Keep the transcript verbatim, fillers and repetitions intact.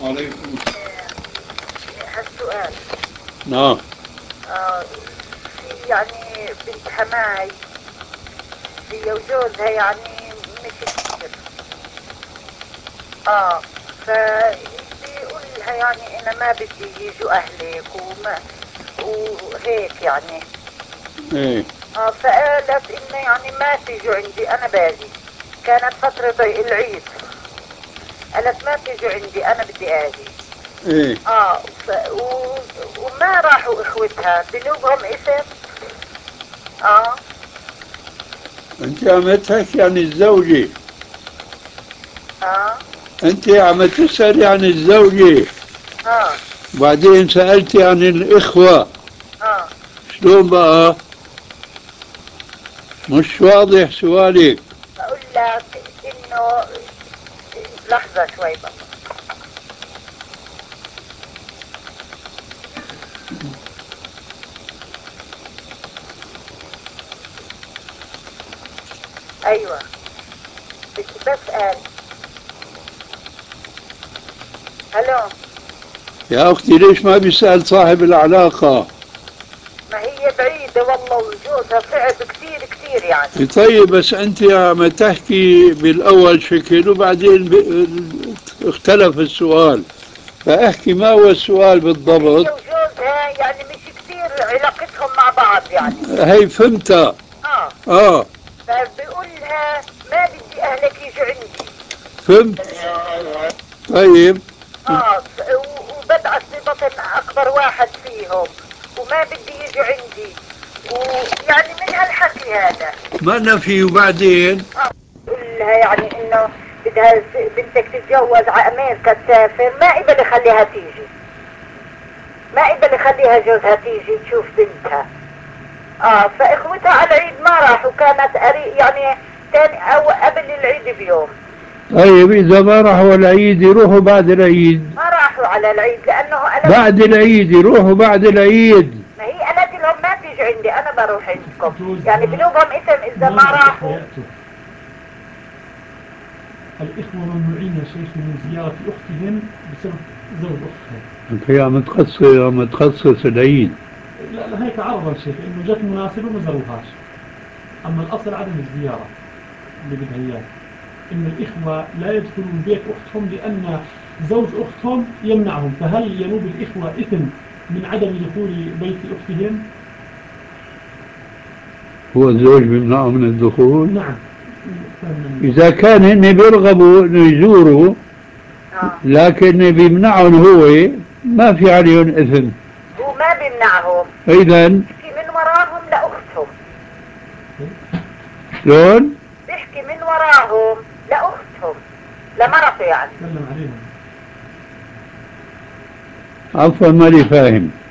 عليكم. هالسؤال. نعم. آه في يعني بنت حماي هي وجوزها يعني مش كتير. اه فبيقول لها يعني انا ما بدي يجوا اهلك وما وهيك يعني. ايه. اه فقالت انه يعني ما تيجوا عندي انا باجي. كانت فترة العيد. قالت ما تيجوا عندي انا بدي اجي. ايه. اه ف... و... وما راحوا اخوتها بنوبهم اسم. اه انت عم تحكي عن الزوجة. اه انت عم تسألي عن الزوجة اه وبعدين سألتي عن الإخوة. اه شلون بقى؟ مش واضح سؤالك. بقول لك انه لحظة شوي بقى. ايوه بدي بسأل. الو. يا أختي ليش ما بيسأل صاحب العلاقة؟ ما هي بعيدة والله وجوزها صعب كثير كثير يعني. طيب بس أنت عم تحكي بالأول شكل وبعدين ب- اختلف السؤال، فاحكي ما هو السؤال هي بالضبط. وجوزها يعني مش كثير علاقتهم مع بعض يعني. هي فهمتها. اه اه فبقول لها ما بدي اهلك يجوا عندي. فهمت. طيب. اه ف- و- وبدعس ببطن اكبر واحد فيهم وما بدي يجوا عندي ويعني من هالحكي هذا. ما أنا في وبعدين. اه بقول لها يعني انه بدها ز- بنتك تتجوز على امريكا تسافر ما قبل يخليها تيجي. ما قبل يخليها جوزها تيجي تشوف بنتها. اه فاخوتها على العيد ما راحوا كانت أري يعني تاني او قبل العيد بيوم. طيب إذا ما راحوا العيد يروحوا بعد العيد. ما راحوا على العيد لانه قالت. بعد العيد يروحوا بعد العيد. ما هي قالت لهم ما تيجوا عندي انا بروح عندكم يعني بنوبهم اسم اذا ما راحوا. الإخوة ممنوعين يا شيخ من زيارة أختهم بسبب زوج أختهم. أنت يا متخصص يا متخصص العيد. لا لا هيك عرض الشيخ إنه جت مناسبة وما زاروهاش. أما الأصل عدم الزيارة اللي بدها إياه. إن الإخوة لا يدخلون بيت أختهم لأن زوج أختهم يمنعهم. فهل ينوب الإخوة إثم من عدم دخول بيت أختهم؟ هو الزوج بيمنعه من الدخول؟ نعم. إذا كان هن بيرغبوا إنه يزوروا اه لكن بيمنعهم هو ما في عليهم إثم. هو ما بيمنعهم. إذا بيحكي من وراهم لاختهم. شلون؟ بيحكي من وراهم لاختهم لمرته يعني. سلم عليهم. عفوا ماني فاهم.